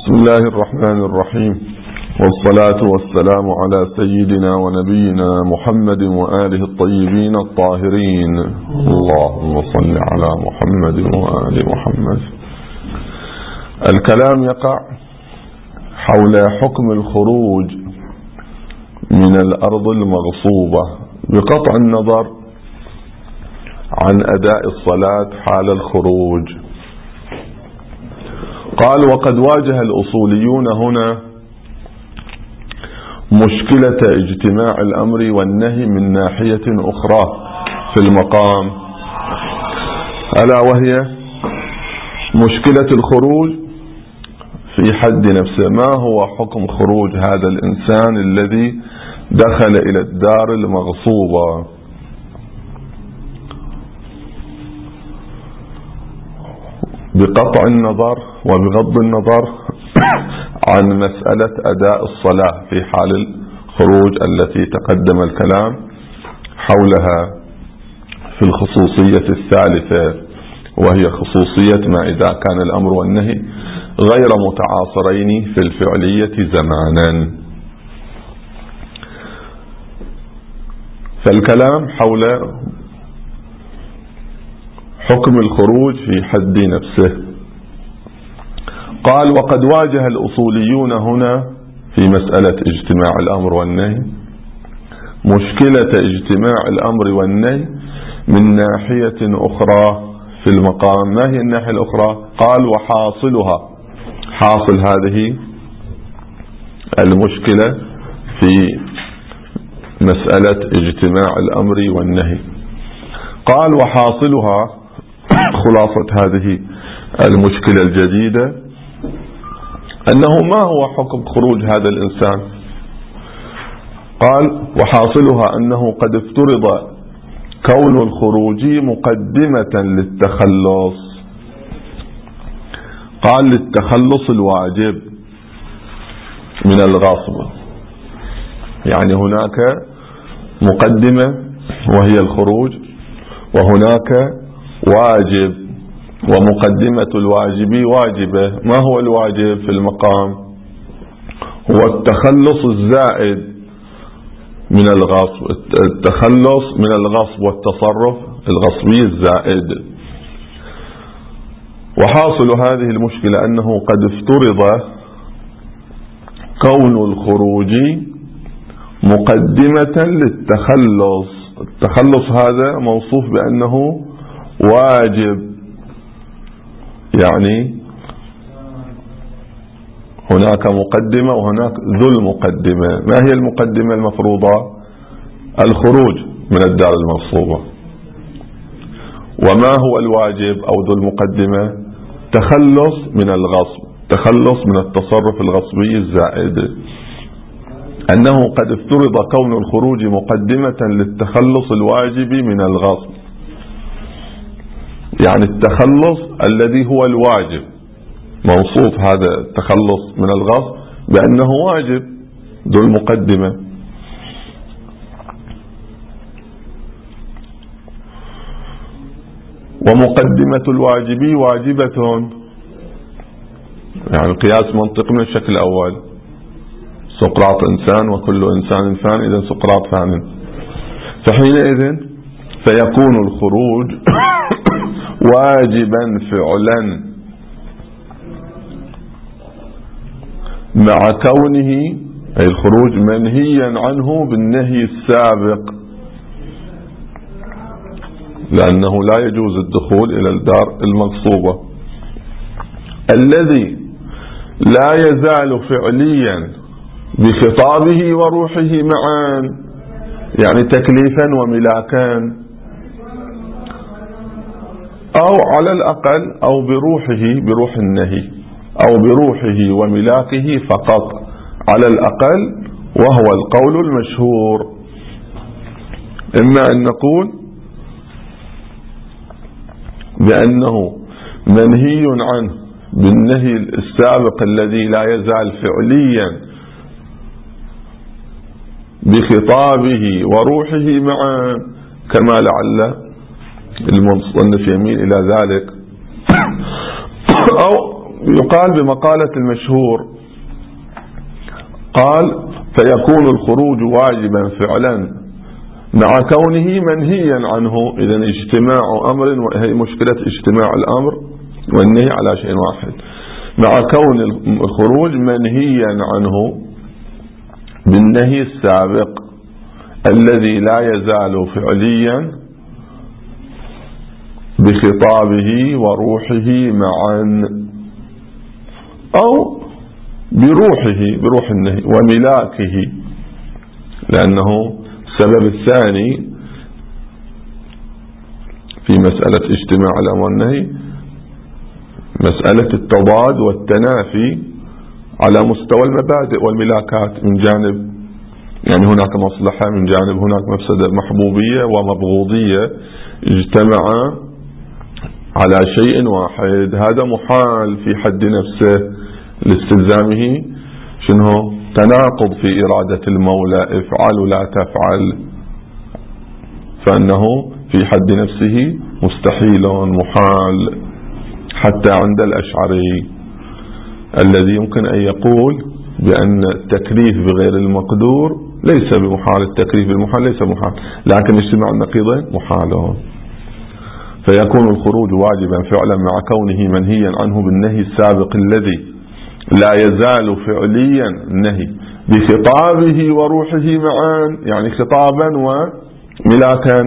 بسم الله الرحمن الرحيم، والصلاة والسلام على سيدنا ونبينا محمد وآله الطيبين الطاهرين. اللهم صل على محمد وآل محمد. الكلام يقع حول حكم الخروج من الأرض المغصوبة بقطع النظر عن أداء الصلاة حال الخروج. قال: وقد واجه الأصوليون هنا مشكلة اجتماع الأمر والنهي من ناحية أخرى في المقام، ألا وهي مشكلة الخروج في حد نفسه. ما هو حكم خروج هذا الإنسان الذي دخل إلى الدار المغصوبة؟ بقطع النظر وبغض النظر عن مسألة أداء الصلاة في حال الخروج التي تقدم الكلام حولها في الخصوصية الثالثة، وهي خصوصية ما إذا كان الأمر والنهي غير متعاصرين في الفعلية زمانا. فالكلام حول حكم الخروج في حد نفسه. قال: وقد واجه الأصوليون هنا في مسألة اجتماع الأمر والنهي مشكلة اجتماع الأمر والنهي من ناحية أخرى في المقام. ما هي الناحية الأخرى؟ قال: وحاصلها، حاصل هذه المشكلة في مسألة اجتماع الأمر والنهي. قال: وحاصلها، خلاصة هذه المشكلة الجديدة، أنه ما هو حكم خروج هذا الإنسان؟ قال: وحاصلها أنه قد افترض كون الخروج مقدمة للتخلص. قال: للتخلص الواجب من الغصب، يعني هناك مقدمة وهي الخروج، وهناك واجب، ومقدمة الواجب واجبة. ما هو الواجب في المقام؟ هو التخلص الزائد من الغصب، التخلص من الغصب والتصرف الغصبي الزائد. وحاصل هذه المشكلة أنه قد افترض كون الخروج مقدمة للتخلص. التخلص هذا موصوف بأنه واجب، يعني هناك مقدمة وهناك ذو المقدمة. ما هي المقدمة المفروضة؟ الخروج من الدار المغصوبة. وما هو الواجب أو ذو المقدمة؟ تخلص من الغصب، تخلص من التصرف الغصبي الزائد. أنه قد افترض كون الخروج مقدمة للتخلص الواجب من الغصب، يعني التخلص الذي هو الواجب موصوف هذا التخلص من الغصب بأنه واجب ذو المقدمة. ومقدمة الواجب واجبة، يعني قياس منطق من الشكل الأول: سقراط إنسان وكل إنسان فان، إذا سقراط فان. فحينئذ فيكون الخروج واجبا فعلا مع كونه أي الخروج منهيا عنه بالنهي السابق، لأنه لا يجوز الدخول إلى الدار المغصوبة. الذي لا يزال فعليا بخطابه وروحه معا، يعني تكليفا وملاكا، أو على الأقل أو بروحه، بروح النهي، أو بروحه وملاكه فقط على الأقل، وهو القول المشهور. إما أن نقول بأنه منهي عنه بالنهي السابق الذي لا يزال فعليا بخطابه وروحه معا، كما لعل المصنف يميل إلى ذلك، أو يقال بمقالة المشهور، قال فيكون الخروج واجبا فعلا مع كونه منهيا عنه. إذا اجتماع أمر، وهي مشكلة اجتماع الأمر والنهي على شيء واحد، مع كون الخروج منهيا عنه بالنهي السابق الذي لا يزال فعليا بخطابه وروحه معا، أو بروح النهي وملاكه، لأنه السبب الثاني في مسألة اجتماع الأمر والنهي مسألة التضاد والتنافي على مستوى المبادئ والملاكات من جانب، يعني هناك مصلحة من جانب، هناك مفسدة محبوبية ومبغوضية اجتمعا على شيء واحد. هذا محال في حد نفسه لاستلزامه شنو تناقض في إرادة المولى، افعل ولا تفعل، فأنه في حد نفسه مستحيل محال حتى عند الأشعري الذي يمكن أن يقول بأن التكليف بغير المقدور ليس بمحال، التكليف بالمحال ليس محال، لكن اجتماع النقيضين محال. فيكون الخروج واجبا فعلا مع كونه منهيا عنه بالنهي السابق الذي لا يزال فعليا النهي بخطابه وروحه معا، يعني خطابا وملاكا.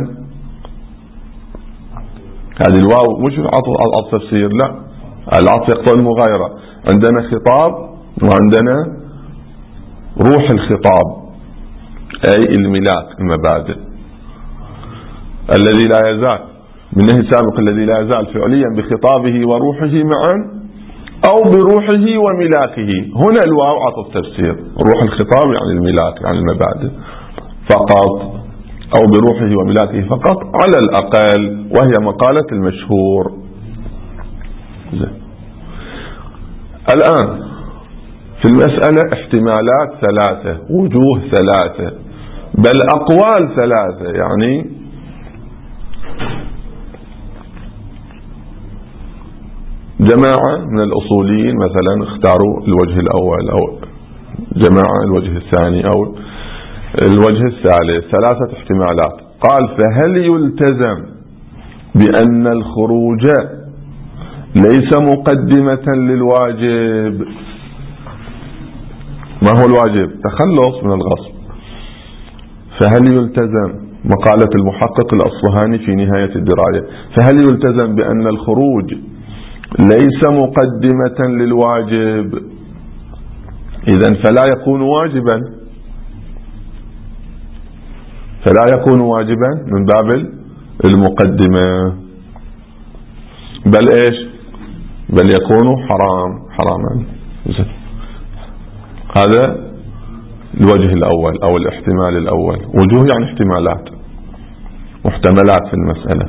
هذه الواو مش عطف تفسير، لا، العطف يقتضي المغايرة. عندنا خطاب وعندنا روح الخطاب أي الملاك المبادئ الذي لا يزال بالنهي السابق الذي لا يزال فعليا بخطابه وروحه معا أو بروحه وملاكه. هنا الواو عطف تفسير، روح الخطاب يعني الملاك يعني المبادئ فقط، أو بروحه وملاكه فقط على الأقل، وهي مقالة المشهور. الآن في المسألة احتمالات ثلاثة، وجوه ثلاثة، بل أقوال ثلاثة. يعني جماعة من الأصوليين مثلا اختاروا الوجه الأول، أو جماعة الوجه الثاني، أو الوجه الثالث، ثلاثة احتمالات. قال فهل يلتزم بأن الخروج ليس مقدمة للواجب؟ ما هو الواجب؟ تخلص من الغصب. فهل يلتزم، مقالة المحقق الأصفهاني في نهاية الدراية، فهل يلتزم بأن الخروج ليس مقدمة للواجب؟ إذن فلا يكون واجبا، فلا يكون واجبا من باب المقدمة، بل إيش؟ بل يكون حراما. هذا الوجه الأول أو الاحتمال الأول. وجوه يعني احتمالات، محتملات في المسألة.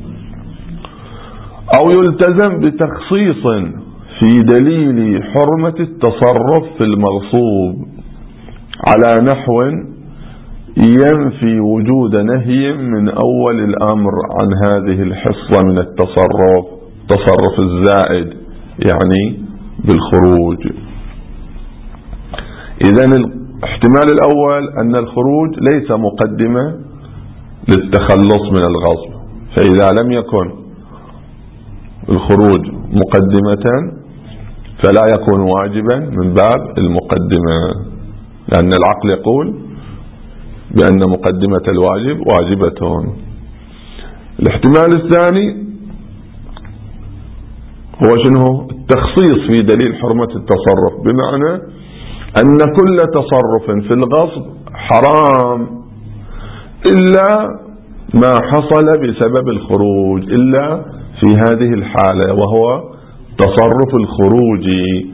أو يلتزم بتخصيص في دليل حرمة التصرف في المغصوب على نحو ينفي وجود نهي من أول الأمر عن هذه الحصة من التصرف الزائد، يعني بالخروج. إذن الاحتمال الأول أن الخروج ليس مقدمة للتخلص من الغصب، فإذا لم يكن الخروج مقدمة فلا يكون واجبا من باب المقدمة، لأن العقل يقول بأن مقدمة الواجب واجبة. الاحتمال الثاني هو شنو؟ التخصيص في دليل حرمة التصرف، بمعنى أن كل تصرف في الغصب حرام إلا ما حصل بسبب الخروج، إلا في هذه الحالة وهو تصرف الخروج،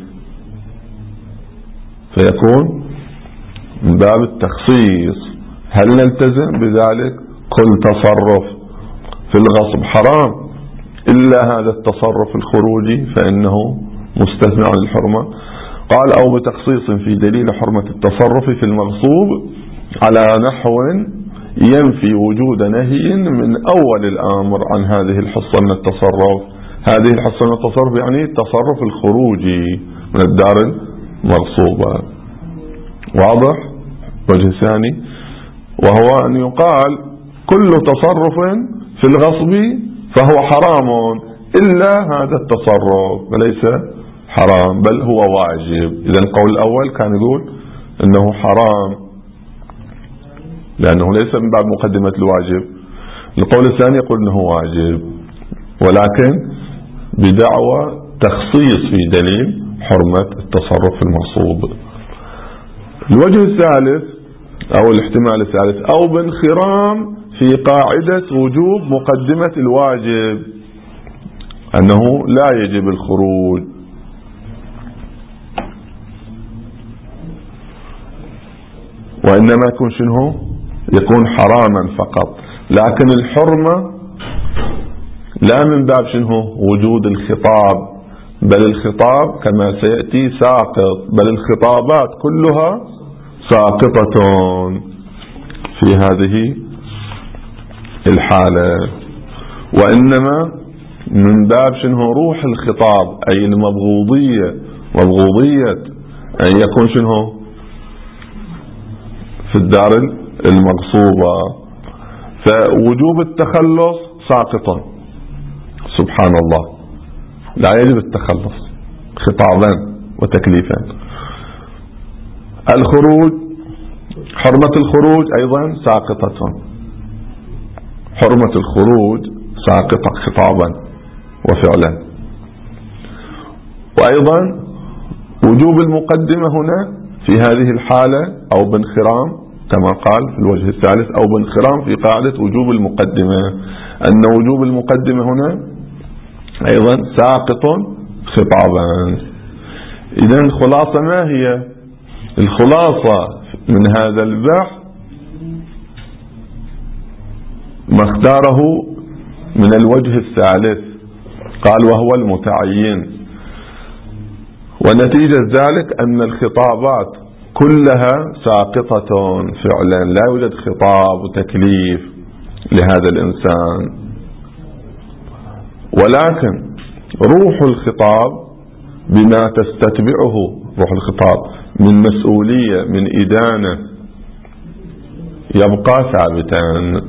فيكون من باب التخصيص. هل نلتزم بذلك؟ كل تصرف في الغصب حرام إلا هذا التصرف الخروجي فإنه مستثنى عن الحرمة. قال أو بتخصيص في دليل حرمة التصرف في المغصوب على نحو ينفي وجود نهي من أول الأمر عن هذه الحصة من التصرف، هذه الحصة من التصرف يعني التصرف الخروجي من الدار المغصوبة. واضح؟ وجه ثاني وهو أن يقال كل تصرف في الغصب فهو حرام إلا هذا التصرف، وليس حرام بل هو واجب. إذا القول الأول كان يقول أنه حرام لأنه ليس من باب مقدمة الواجب. القول الثاني يقول أنه واجب، ولكن بدعوى تخصيص في دليل حرمة التصرف المغصوب. الوجه الثالث أو الاحتمال الثالث أو بانخرام في قاعدة وجوب مقدمة الواجب، أنه لا يجب الخروج، وإنما يكون شنو؟ يكون حراما فقط، لكن الحرمة لا من باب شنو؟ وجود الخطاب، بل الخطاب كما سيأتي ساقط، بل الخطابات كلها ساقطة في هذه الحالة، وإنما من باب شنو؟ روح الخطاب، أي المبغوضية، مبغوضية أن يكون شنو؟ في الدار المغصوبة، فوجوب التخلص ساقطا سبحان الله، لا يجب التخلص خطابا وتكليفا. الخروج، حرمة الخروج أيضا ساقطة، حرمة الخروج ساقطة خطابا وفعلا. وأيضا وجوب المقدمة هنا في هذه الحالة أو بانخرام كما قال في الوجه الثالث أو بانخرام في قاعدة وجوب المقدمة، أن وجوب المقدمة هنا أيضا ساقط خطابا. إذن خلاصة ما هي؟ الخلاصة من هذا البحث ما اختاره من الوجه الثالث، قال وهو المتعين، ونتيجة ذلك أن الخطابات كلها ساقطة فعلا، لا يوجد خطاب وتكليف لهذا الإنسان، ولكن روح الخطاب بما تستتبعه روح الخطاب من مسؤولية من إدانة يبقى ثابتا،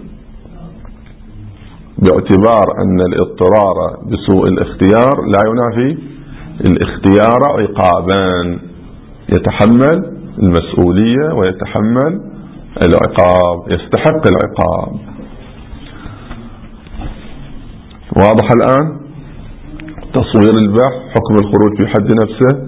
باعتبار أن الاضطرار بسوء الاختيار لا ينافي الاختيار عقابان، يتحمل المسؤولية ويتحمل العقاب، يستحق العقاب. واضح الآن تصوير البحث؟ حكم الخروج في حد نفسه.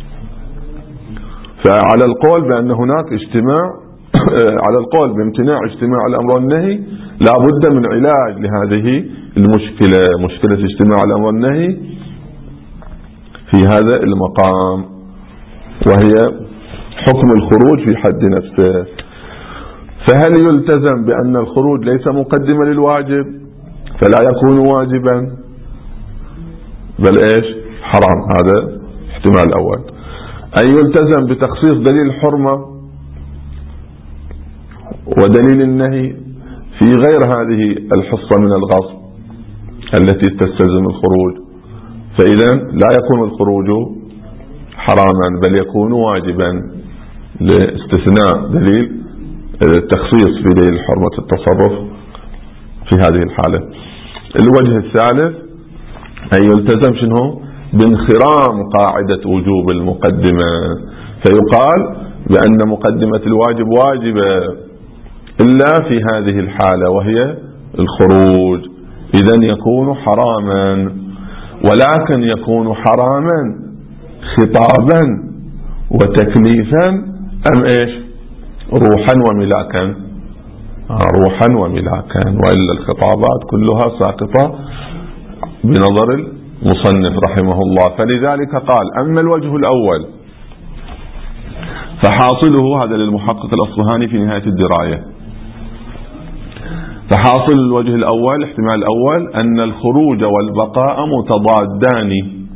فعلى القول بأن هناك اجتماع على القول بامتناع اجتماع الأمر والنهي لا بد من علاج لهذه المشكلة، مشكلة اجتماع الأمر والنهي في هذا المقام، وهي حكم الخروج في حد نفسه. فهل يلتزم بأن الخروج ليس مقدمة للواجب فلا يكون واجبا، بل ايش؟ حرام؟ هذا احتمال الأول. أن يلتزم بتخصيص دليل الحرمة ودليل النهي في غير هذه الحصة من الغصب التي تستلزم الخروج، فإذا لا يكون الخروج حراما بل يكون واجبا لاستثناء دليل التخصيص في دليل حرمة التصرف في هذه الحالة. الوجه الثالث أن يلتزم شنو؟ بانخرام قاعدة وجوب المقدمة، فيقال بأن مقدمة الواجب واجبة إلا في هذه الحالة وهي الخروج، إذن يكون حراما، ولكن يكون حراما خطابا وتكليفا أم إيش؟ روحا وملاكا، روحا وملاكا، وإلا الخطابات كلها ساقطة بنظر المصنف رحمه الله. فلذلك قال أما الوجه الأول فحاصله، هذا للمحقق الأصفهاني في نهاية الدراية، فحاصل الوجه الأول الاحتمال الأول أن الخروج والبقاء متضادان،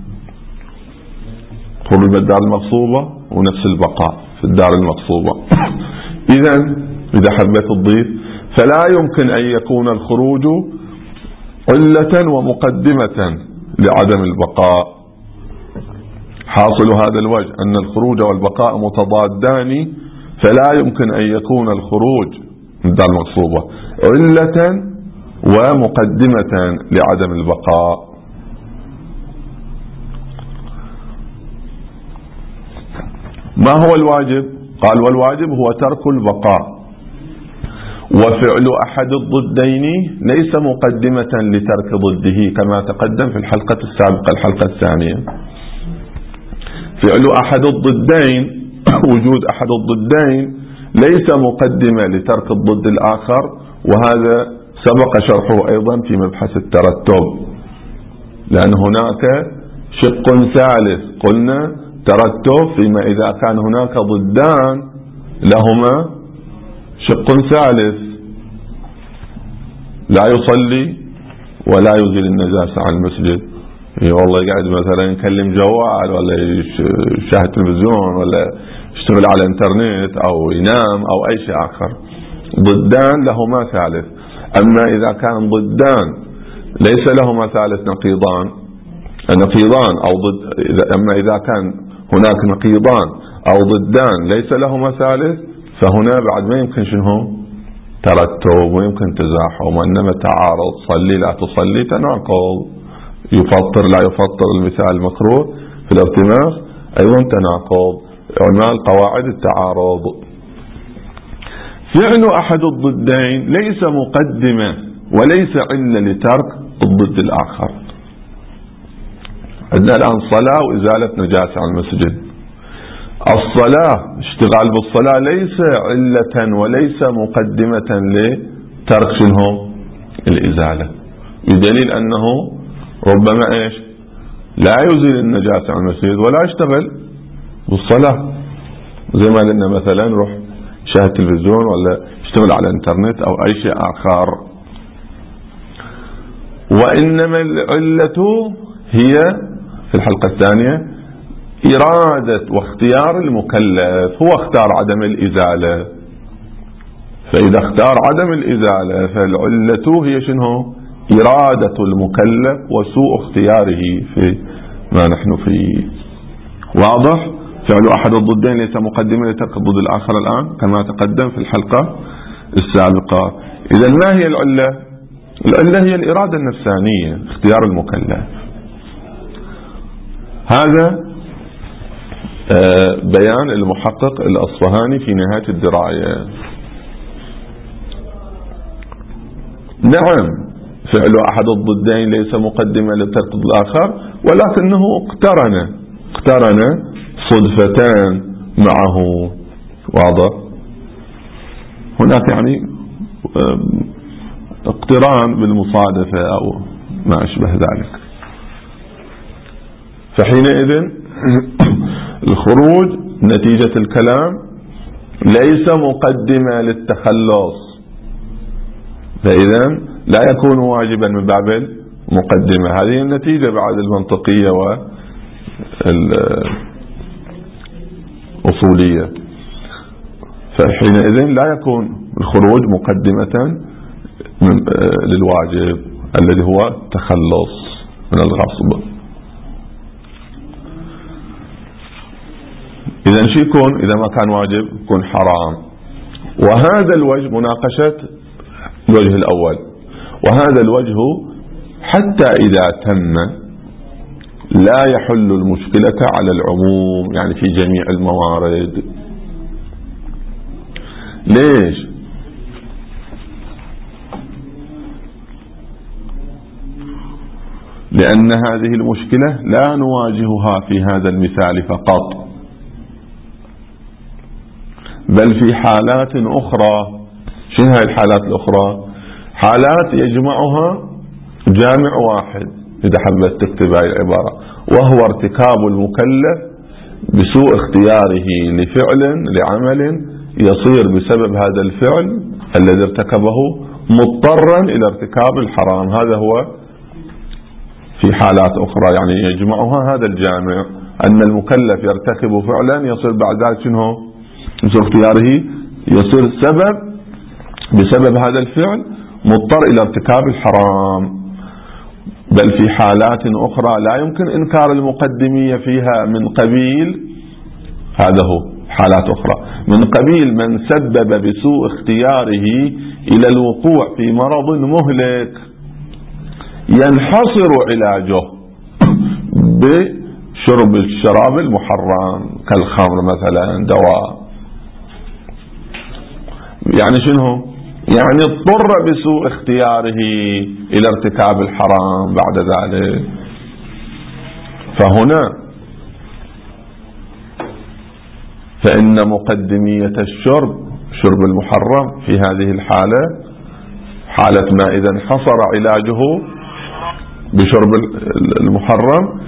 خروج بالدار المغصوبة ونفس البقاء في الدار المغصوبة. إذا حبيت تضيف فلا يمكن أن يكون الخروج علة ومقدمة لعدم البقاء. حاصل هذا الوجه أن الخروج والبقاء متضادان، فلا يمكن أن يكون الخروج ده المقصوبة علة ومقدمة لعدم البقاء. ما هو الواجب؟ قال والواجب هو ترك البقاء، وفعل أحد الضدين ليس مقدمة لترك ضده كما تقدم في الحلقة السابقة الحلقة الثانية. فعل أحد الضدين وجود أحد الضدين ليس مقدمة لترك الضد الآخر، وهذا سبق شرحه أيضا في مبحث الترتب، لأن هناك شق ثالث قلنا ترتب فيما إذا كان هناك ضدان لهما شق ثالث، لا يصلي ولا يزيل النجاسة عن المسجد. والله قاعد مثلا يكلم جوال ولا يشاهد تلفزيون ولا يشتغل على الانترنت أو ينام أو أي شيء آخر، ضدان لهما ثالث. أما إذا كان ضدان ليس لهما ثالث نقيضان أو ضد، أما إذا كان هناك نقيضان أو ضدان ليس لهما ثالث، فهنا بعد ما يمكن شنو ترتب ويمكن تزاحم، وإنما تعارض، صلي لا تصلي تناقض، يفطر لا يفطر المثال المكروه في الارتماس أيضا تناقض، علماء القواعد التعارض. فعل أحد الضدين ليس مقدمة وليس علة لترك الضد الآخر. عندنا الآن صلاة وإزالة نجاسة عن المسجد. الصلاة اشتغال بالصلاة ليس علة وليس مقدمة لترك شنو الإزالة، بدليل أنه ربما إيش لا يزيل النجاسة عن المسجد ولا يشتغل بالصلاة، زي ما لنا مثلا يروح يشاهد تلفزيون ولا يشتغل على الانترنت أو أي شيء آخر. وإنما العلة هي في الحلقة الثانية إرادة واختيار المكلف، هو اختار عدم الإزالة، فإذا اختار عدم الإزالة فالعلة هي شنو إرادة المكلف وسوء اختياره في ما نحن فيه. واضح؟ فعل أحد الضدين ليس مقدمة لترك الضد الآخر الآن كما تقدم في الحلقة السابقة. إذا ما هي العلة؟ العلة هي الإرادة النفسانية، اختيار المكلف. هذا بيان المحقق الأصفهاني في نهاية الدراية. نعم فعل أحد الضدين ليس مقدمة لترك الآخر، ولكنه اقترن صدفتان معه. واضح؟ هناك يعني اقتران بالمصادفة أو ما أشبه ذلك. فحينئذ الخروج نتيجة الكلام ليس مقدمة للتخلص، فإذا لا يكون واجبا من باب المقدمة. هذه النتيجة بعد المنطقية والأصولية. فحينئذ لا يكون الخروج مقدمة للواجب الذي هو التخلص من الغصب. إذا شو يكون إذا ما كان واجب؟ يكون حرام. وهذا الوجه مناقشة الوجه الأول، وهذا الوجه حتى إذا تم لا يحل المشكلة على العموم، يعني في جميع الموارد. ليش؟ لأن هذه المشكلة لا نواجهها في هذا المثال فقط، بل في حالات أخرى. شنو هاي الحالات الأخرى؟ حالات يجمعها جامع واحد إذا حبت تكتب هاي العبارة، وهو ارتكاب المكلف بسوء اختياره لفعل لعمل يصير بسبب هذا الفعل الذي ارتكبه مضطرا إلى ارتكاب الحرام. هذا هو في حالات أخرى يعني يجمعها هذا الجامع، أن المكلف يرتكب فعلا يصير بعد ذلك شنو بسوء اختياره يصير بسبب هذا الفعل مضطر إلى ارتكاب الحرام. بل في حالات أخرى لا يمكن إنكار المقدمية فيها من قبيل، هذا هو حالات أخرى، من قبيل من سبب بسوء اختياره إلى الوقوع في مرض مهلك ينحصر علاجه بشرب الشراب المحرم كالخمر مثلا دواء. يعني شنو؟ يعني اضطر بسوء اختياره إلى ارتكاب الحرام بعد ذلك. فهنا فإن مقدمية شرب المحرم في هذه الحالة، حالة ما إذا انحصر علاجه بشرب المحرم،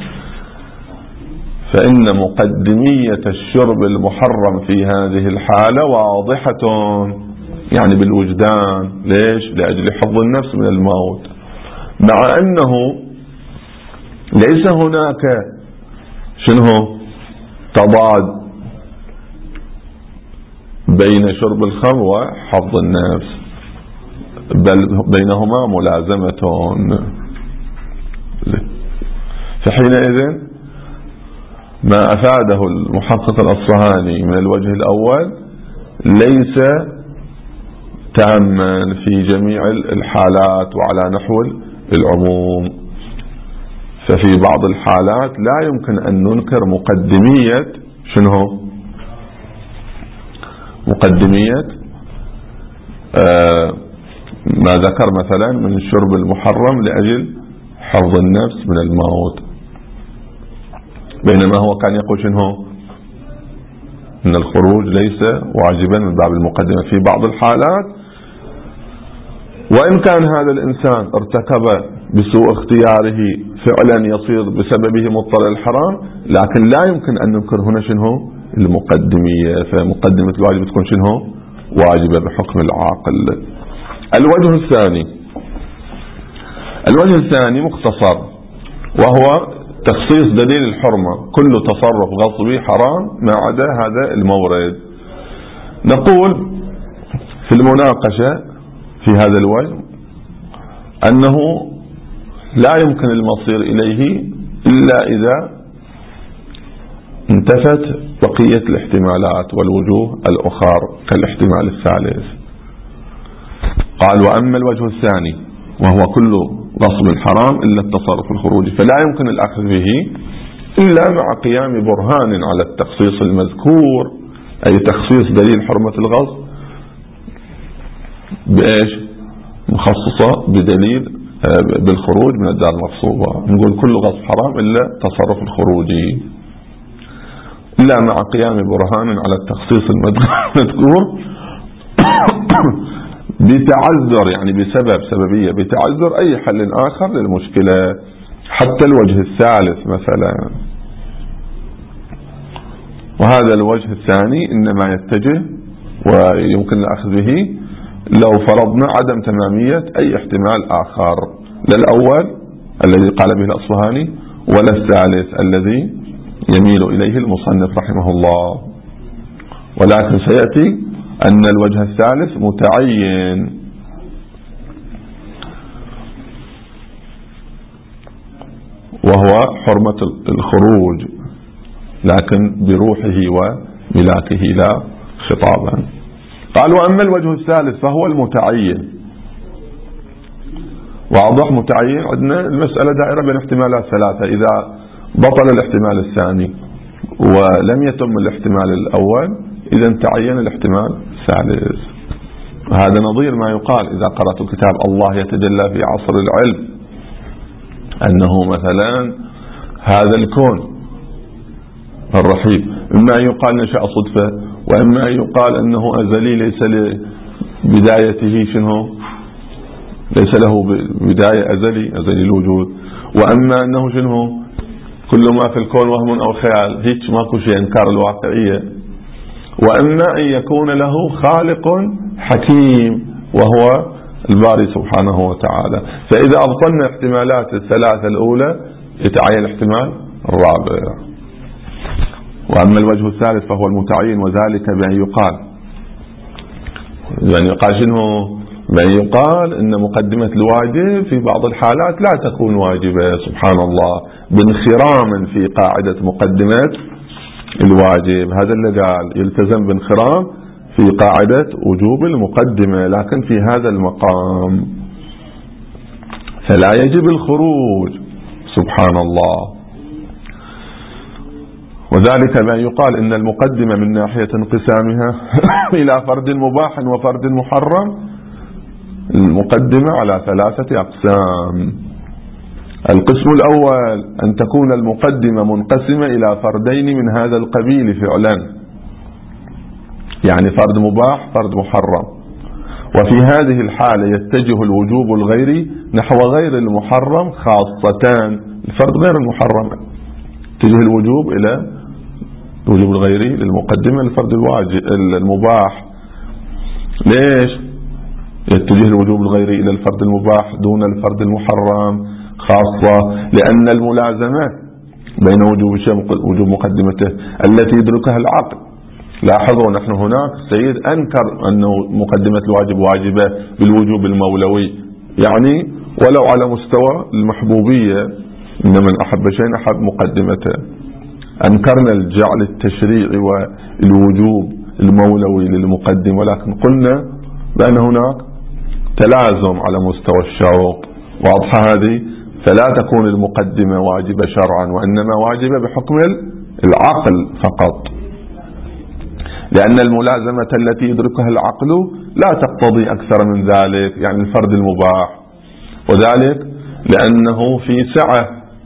فإن مقدمية الشرب المحرم في هذه الحالة واضحة، يعني بالوجدان. ليش؟ لأجل حفظ النفس من الموت، مع أنه ليس هناك شنو تضاد بين شرب الخمر وحفظ النفس، بل بينهما ملازمة. فحينئذ ما أفاده المحقق الأصفهاني من الوجه الأول ليس تاما في جميع الحالات وعلى نحو العموم. ففي بعض الحالات لا يمكن أن ننكر مقدمية شنو؟ مقدمية ما ذكر مثلا من الشرب المحرم لأجل حفظ النفس من الموت، بينما هو كان يقول شنو؟ أن الخروج ليس واجبا من باب المقدمة في بعض الحالات، وإن كان هذا الإنسان ارتكب بسوء اختياره فعلا يصير بسببه مضطر الحرام، لكن لا يمكن أن ننكر هنا شنو؟ المقدمية. فمقدمة الواجب تكون شنو؟ واجبة بحكم العاقل. الوجه الثاني مختصر، وهو تخصيص دليل الحرمة، كل تصرف غصبي حرام ما عدا هذا المورد. نقول في المناقشة في هذا الوجه أنه لا يمكن المصير إليه إلا إذا انتفت بقية الاحتمالات والوجوه الأخرى كالاحتمال الثالث. قال: وأما الوجه الثاني وهو كل غصب حرام إلا التصرف الخروجي، فلا يمكن الأخذ به إلا مع قيام برهان على التخصيص المذكور، أي تخصيص دليل حرمة الغصب بإيش؟ مخصصة بدليل بالخروج من الدار المغصوبة. نقول كل غصب حرام إلا التصرف الخروجي، إلا مع قيام برهان على التخصيص المذكور بتعذر، يعني بسبب سببية، بتعذر أي حل آخر للمشكلة، حتى الوجه الثالث مثلا. وهذا الوجه الثاني إنما يتجه ويمكن الأخذ به لو فرضنا عدم تمامية أي احتمال آخر، لا الأول الذي قال به الأصفهاني ولا الثالث الذي يميل إليه المصنف رحمه الله. ولكن سيأتي أن الوجه الثالث متعين، وهو حرمة الخروج لكن بروحه وملاكه لا خطابا. قال: وأما الوجه الثالث فهو المتعين. واضح متعين، عندنا المسألة دائرة بين احتمالات ثلاثة، إذا بطل الاحتمال الثاني ولم يتم الاحتمال الأول إذا تعين الاحتمال الثالث. هذا نظير ما يقال إذا قرأت كتاب الله يتجلى في عصر العلم أنه مثلا هذا الكون الرحيم إما أن يقال نشأ صدفة، وإما أن يقال أنه أزلي ليس لبدايته شنو، ليس له بداية، أزلي الوجود، وأما أنه شنو كل ما في الكون وهم أو خيال، هيك ماكو شيء إنكار الواقعية، وأما أن يكون له خالق حكيم وهو الباري سبحانه وتعالى. فإذا أبطلنا احتمالات الثلاثة الأولى يتعين الاحتمال الرابع. وأما الوجه الثالث فهو المتعين، وذلك بأن يقال، يعني يقال شنو بأن يقال إن مقدمة الواجب في بعض الحالات لا تكون واجبة سبحان الله، بانخرام في قاعدة مقدمة الواجب. هذا اللي قال يلتزم بانخرام في قاعدة وجوب المقدمة، لكن في هذا المقام فلا يجب الخروج سبحان الله. وذلك بأن يقال إن المقدمة من ناحية انقسامها إلى فرد مباح وفرد محرم، المقدمة على 3 أقسام. القسم الأول أن تكون المقدمة منقسمة إلى فردين من هذا القبيل فعلا، يعني فرد مباح فرد محرم، وفي هذه الحالة يتجه الوجوب الغيري نحو غير المحرم خاصة. الفرد غير المحرم يتجه الوجوب إلى الوجوب الغيري للمقدمة الفرد الواجب المباح. ليش يتجه الوجوب الغيري إلى الفرد المباح دون الفرد المحرم خاصة؟ لأن الملازمة بين وجوب مقدمته التي يدركها العقل. لاحظوا نحن هناك السيد أنكر أن مقدمة الواجب واجبة بالوجوب المولوي، يعني ولو على مستوى المحبوبية، إن من أحب شيء أحب مقدمته. أنكرنا الجعل التشريعي والوجوب المولوي للمقدم، ولكن قلنا بأن هناك تلازم على مستوى الشروط واضحة هذه، فلا تكون المقدمة واجبة شرعا، وإنما واجبة بحكم العقل فقط، لأن الملازمة التي يدركها العقل لا تقتضي أكثر من ذلك، يعني الفرد المباح. وذلك لأنه في سعة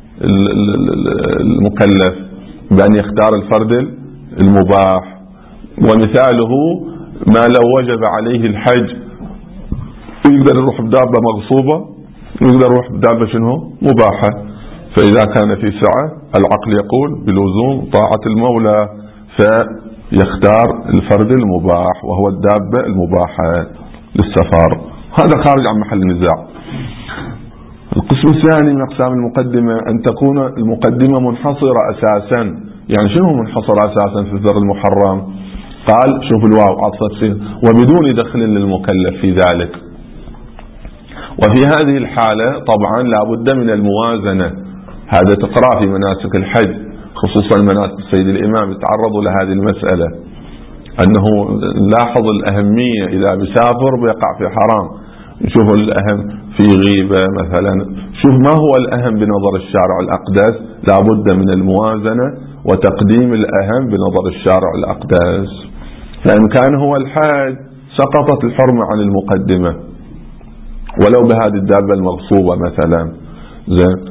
المكلف بأن يختار الفرد المباح. ومثاله ما لو وجب عليه الحج يقدر يروح بدابة مغصوبة ويقدر يروح بدابة شنو مباحة، فإذا كان في سعة العقل يقول بلزوم طاعة المولى فيختار الفرد المباح وهو الدابة المباحة للسفر. هذا خارج عن محل النزاع. القسم الثاني من أقسام المقدمة أن تكون المقدمة منحصرة أساسا. يعني شنو منحصرة أساسا في الفرد المحرم؟ قال شوف الواو عطف وبدون دخل للمكلف في ذلك. وفي هذه الحالة طبعا لا بد من الموازنة. هذا تقرأ في مناسك الحج، خصوصا مناسك السيد الإمام يتعرضوا لهذه المسألة، أنه نلاحظ الأهمية إذا بسافر بيقع في حرام. شوف الأهم في غيبة مثلا، شوف ما هو الأهم بنظر الشارع الأقدس، لا بد من الموازنة وتقديم الأهم بنظر الشارع الأقدس. فإن كان هو الحج سقطت الحرمة عن المقدمة ولو بهذه الدابة المغصوبة مثلا زين،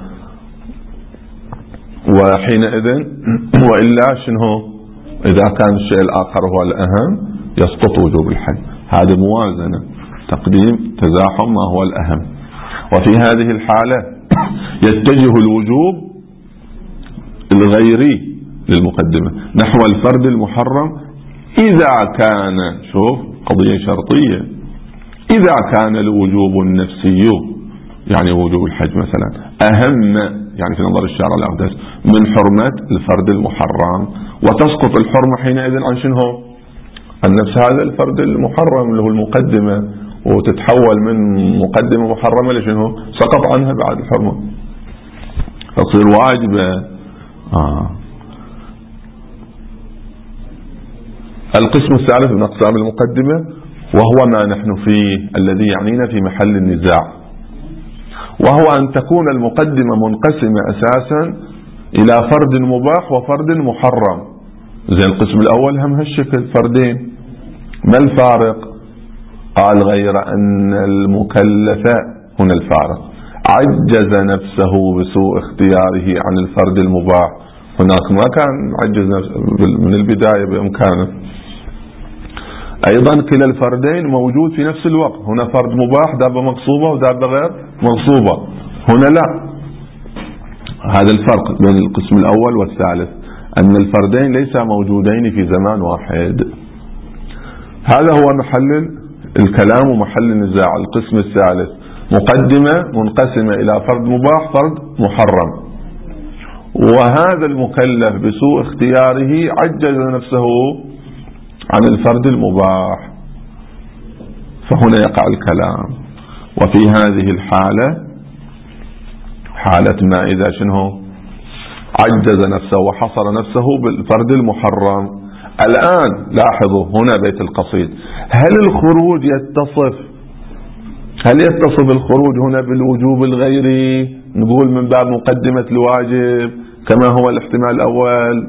وحينئذ وإلا شنو إذا كان الشيء الآخر هو الأهم يسقط وجوب الحج. هذه موازنة، تقديم تزاحم ما هو الأهم. وفي هذه الحالة يتجه الوجوب الغيري للمقدمة نحو الفرد المحرم إذا كان، شوف قضية شرطية، إذا كان الوجوب النفسي يعني وجوب الحج مثلا أهم يعني في نظر الشارع الأقدس من حرمة الفرد المحرم، وتسقط الحرمة حينئذ عن شنو عن نفس هذا الفرد المحرم اللي هو المقدمة، وتتحول من مقدمة محرمة لشنو سقط عنها بعد الحرمة فتصير واجبة. القسم الثالث من أقسام المقدمة وهو ما نحن فيه الذي يعنينا في محل النزاع، وهو أن تكون المقدمة منقسمة أساسا إلى فرد مباح وفرد محرم. زي القسم الأول هم هالشكل فردين. ما الفارق؟ قال غير أن المكلف هنا الفارق عجز نفسه بسوء اختياره عن الفرد المباح. هناك ما كان عجز من البداية بإمكانه. أيضا كلا الفردين موجود في نفس الوقت، هنا فرد مباح دابة مغصوبة ودابة غير مغصوبة، هنا لا. هذا الفرق بين القسم الأول والثالث، أن الفردين ليس موجودين في زمان واحد. هذا هو محل الكلام ومحل النزاع. القسم الثالث مقدمة منقسمة إلى فرد مباح فرد محرم، وهذا المكلف بسوء اختياره عجز نفسه عن الفرد المباح. فهنا يقع الكلام. وفي هذه الحالة، حالة ما إذا شنو عجز نفسه وحصر نفسه بالفرد المحرم. الآن لاحظوا هنا بيت القصيد، هل الخروج يتصف الخروج هنا بالوجوب الغيري؟ نقول من باب مقدمة الواجب كما هو الاحتمال الأول.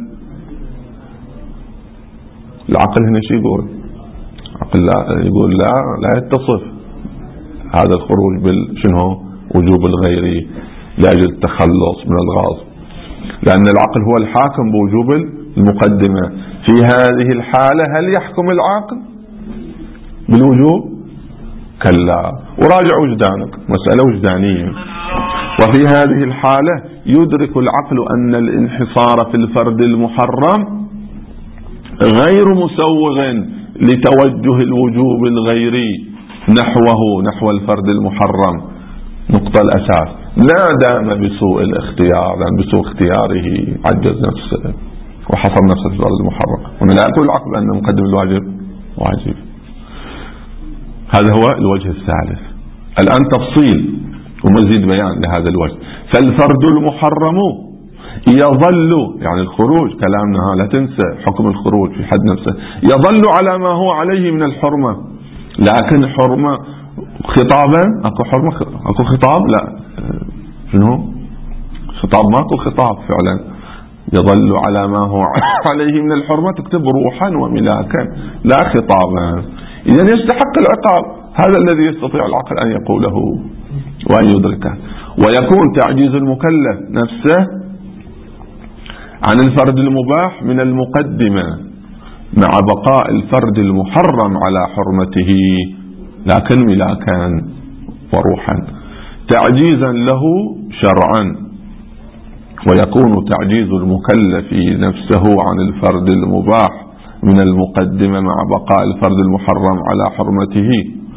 العقل هنا شو يقول؟ العقل يقول لا يتصف هذا الخروج بالشنو وجوب الغيري لأجل التخلص من الغاصب، لأن العقل هو الحاكم بوجوب المقدمة. في هذه الحالة هل يحكم العقل بالوجوب؟ كلا، وراجع وجدانك، مسألة وجدانية. وفي هذه الحالة يدرك العقل أن الانحصار في الفرد المحرم غير مسوغ لتوجه الوجوب الغيري نحو الفرد المحرم. نقطة الأساس، لا دام بسوء الاختيار، لأن بسوء اختياره عجز نفسه وحصر نفسه في الفرد المحرم. ومن لا يقول العقل أن مقدم الواجب واجب. هذا هو الوجه الثالث. الآن تفصيل ومزيد بيان لهذا الوجه. فالفرد المحرم يظل، يعني الخروج كلامنا لا تنسى حكم الخروج في حد نفسه، يظل على ما هو عليه من الحرمة، لكن حرمة خطابا، اكو خطاب؟ لا، شنو خطاب؟ ماكو خطاب فعلا. يظل على ما هو عليه من الحرمة، تكتب روحا وملاكا لا خطابا. إذن يستحق العقاب. هذا الذي يستطيع العقل أن يقوله وأن يدركه. ويكون تعجيز المكلف نفسه عن الفرد المباح من المقدمة مع بقاء الفرد المحرم على حرمته، لكن ملاكا وروحا، تعجيزا له شرعا. ويكون تعجيز المكلف نفسه عن الفرد المباح من المقدمة مع بقاء الفرد المحرم على حرمته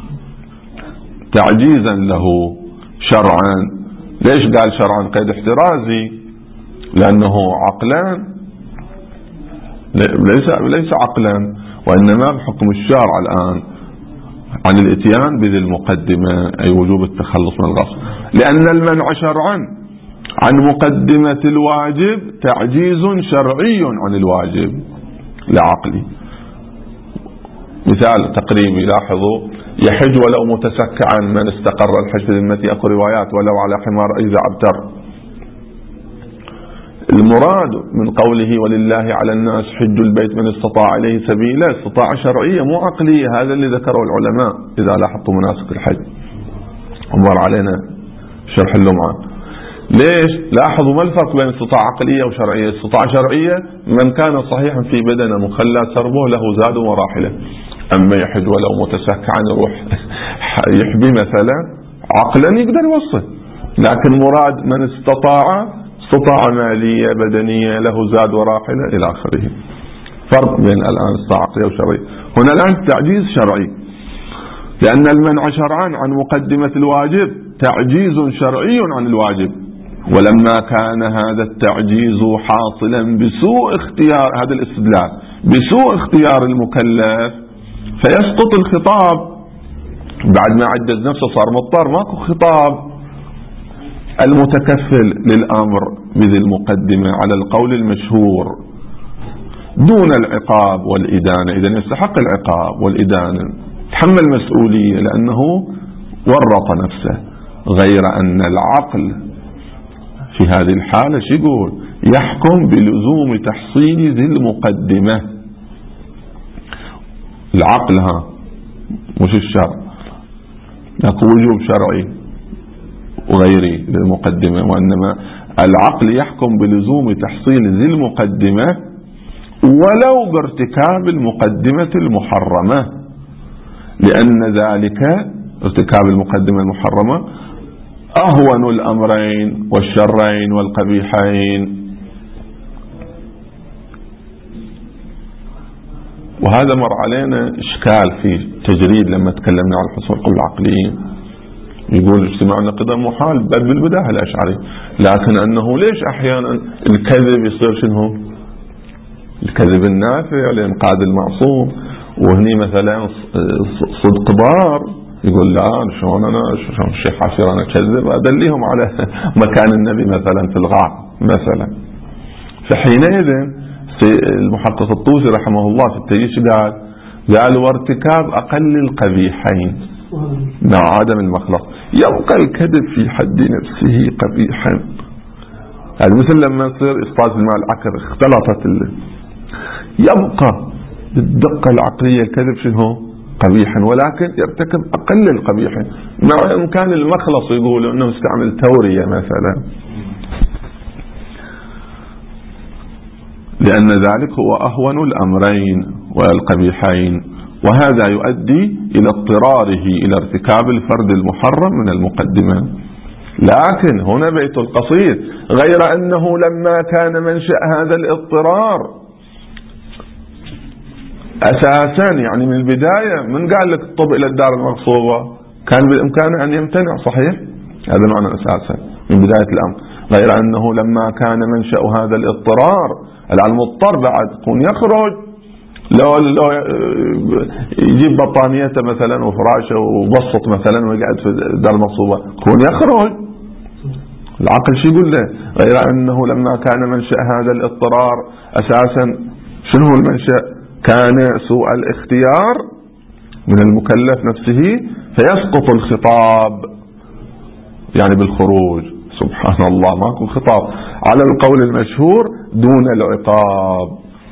تعجيزا له شرعا. ليش قال شرعا قيد احترازي؟ لأنه عقلان، ليس عقلا، وإنما بحكم الشارع الآن عن الاتيان بذي المقدمة، أي وجوب التخلص من الغصب. لأن المنع شرعا عن مقدمة الواجب تعجيز شرعي عن الواجب لعقلي. مثال تقريبي، لاحظوا: يحج ولو متسكعا من استقر الحج في ذمتي. اكو روايات ولو على حمار اذا ابتر. المراد من قوله ولله على الناس حج البيت من استطاع اليه سبيلا، استطاعة شرعية مو عقلية. هذا اللي ذكره العلماء اذا لاحظتوا مناسك الحج، ومر علينا شرح اللمعة. ليش؟ لاحظوا ما الفرق بين استطاعة عقلية وشرعية. استطاعة شرعية من كان صحيحا في بدنه مخلى سربه له زاد وراحلة. أما يحج ولو متسكعا يروح يحبي مثلا، عقلا يقدر يوصل، لكن مراد من استطاع مالية بدنية له زاد وراحلة إلى آخره. فرق بين الآن استطاعة عقلية وشرعية. هنا الآن تعجيز شرعي، لأن المنع شرعا عن مقدمة الواجب تعجيز شرعي عن الواجب. ولما كان هذا التعجيز حاصلا بسوء اختيار، هذا الاستدلال بسوء اختيار المكلف، فيسقط الخطاب. بعد ما عجز نفسه صار مضطر، ماكو خطاب. المتكفل للأمر بذي المقدمة على القول المشهور دون العقاب والإدانة، إذن يستحق العقاب والإدانة، تحمل مسؤولية لأنه ورط نفسه. غير أن العقل في هذه الحالة شو يقول؟ يحكم بلزوم تحصيل ذي المقدمة. العقل مش الشرع، لكن وجوب شرعي وغيري للمقدمة، وإنما العقل يحكم بلزوم تحصيل ذي المقدمة ولو بارتكاب المقدمة المحرمة، لأن ذلك ارتكاب المقدمة المحرمة أهون الأمرين والشرين والقبيحين. وهذا مر علينا إشكال في تجريد لما تكلمنا عن الحصول قبل العقليين. يقول اجتماع النقيض محال بل بالبداهة الأشعري، لكن أنه ليش أحيانا الكذب يصير شنو؟ الكذب النافع لإنقاذ المعصوم، وهني مثلا صدق بار يقول لا شلون أنا الشيخ عشير أنا كذب، أدليهم على مكان النبي مثلا في الغار مثلا. فحينئذ المحقق الطوسي رحمه الله في التيش قال وارتكاب أقل القبيحين مع عدم المخلص يبقى الكذب في حد نفسه قبيحا. يعني مثل لما يصير إسقاط الماء العكر اختلطت يبقى بالدقة العقلية الكذب شنو قبيحا، ولكن يرتكب أقل القبيحين مع إمكان المخلص يقول أنه استعمل تورية مثلا، لأن ذلك هو أهون الأمرين والقبيحين، وهذا يؤدي إلى اضطراره إلى ارتكاب الفرد المحرم من المقدمة. لكن هنا بيت القصيد غير أنه لما كان منشأ هذا الاضطرار أساسا يعني من البداية من قال لك الطب إلى الدار المغصوبة كان بالإمكان أن يمتنع، صحيح؟ هذا معنى أساسا من بداية الأمر. غير أنه لما كان منشأ هذا الاضطرار المضطر بعد يكون يخرج، لو يجيب بطانيته مثلا وفراشه وبسط مثلا ويقعد في دار المغصوبة يكون يخرج، العقل شو يقول له؟ غير أنه لما كان منشأ هذا الاضطرار أساسا شنو هو المنشأ؟ كان سوء الاختيار من المكلف نفسه فيسقط الخطاب يعني بالخروج. سبحان الله ماكو خطاب على القول المشهور دون العقاب.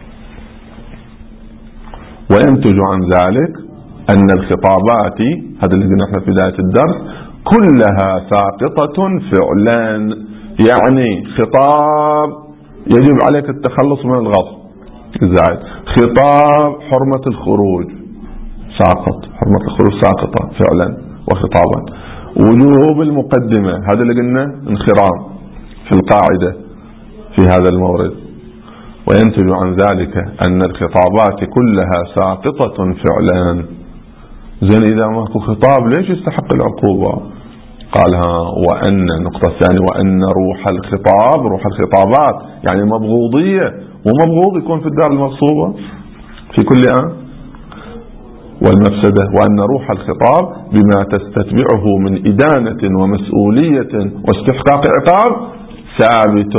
وينتج عن ذلك أن الخطابات هذا اللي قلنا احنا في بداية الدرس كلها ساقطة فعلا، يعني خطاب يجب عليك التخلص من الغصب زائد خطاب حرمة الخروج ساقط، حرمة الخروج ساقطة فعلا وخطابا. وجوب المقدمة هذا اللي قلنا انخرام في القاعدة في هذا المورد. وينتج عن ذلك أن الخطابات كلها ساقطة فعلا. زين إذا ماكو خطاب ليش يستحق العقوبة؟ قالها وأن النقطة الثانية وأن روح الخطاب روح الخطابات يعني مبغوضية، ومبغوض يكون في الدار المغصوبة في كل آن والمفسدة، وأن روح الخطاب بما تستتبعه من إدانة ومسؤولية واستحقاق عقاب ثابت.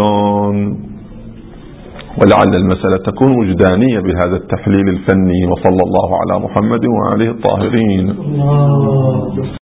ولعل المسألة تكون وجدانية بهذا التحليل الفني. وصلى الله على محمد وآله الطاهرين.